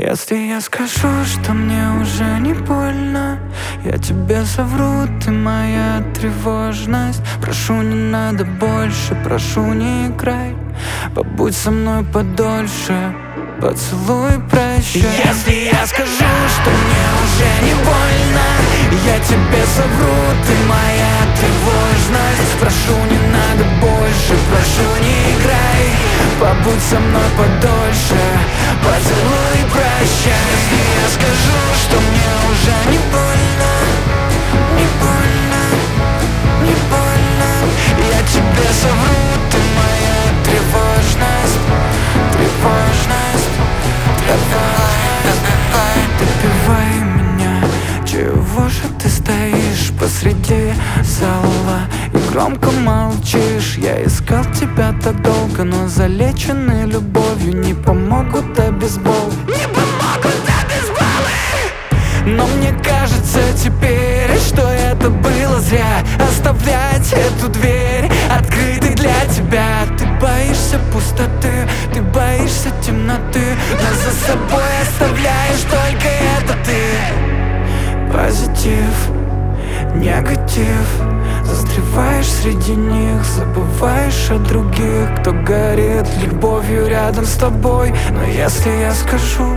Если я скажу, что мне уже не больно, я тебе совру, ты моя тревожность. Прошу, не надо больше, прошу, не играй. Побудь со мной подольше, поцелуй, прощай. Если я скажу, что мне уже не больно, я тебе совру, ты моя тревожность. Прошу, не надо больше, прошу, не играй. Побудь со мной подольше, поцелуй, прощай. Если я скажу, что мне уже не больно, не больно, не больно, я тебе совру, ты моя тревожность, тревожность, тревожность. Допивай меня, чего же ты стоишь посреди зала и громко молчишь? Я искал тебя так долго, но залеченные любовью не помогут обезбол. Не помогут обезболы. Но мне кажется теперь, что это было зря. Оставлять эту дверь открытой для тебя. Ты боишься пустоты, ты боишься темноты, но за собой оставляешь только это ты. Позитив, негатив, застреваешь среди них, забываешь о других, кто горит любовью рядом с тобой. Но если я скажу,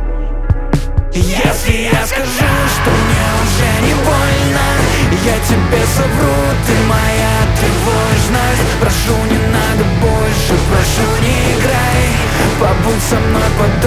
если я скажу, что мне уже не больно, я тебе совру, ты моя тревожность. Прошу, не надо больше, прошу, не играй. Побудь со мной подольше,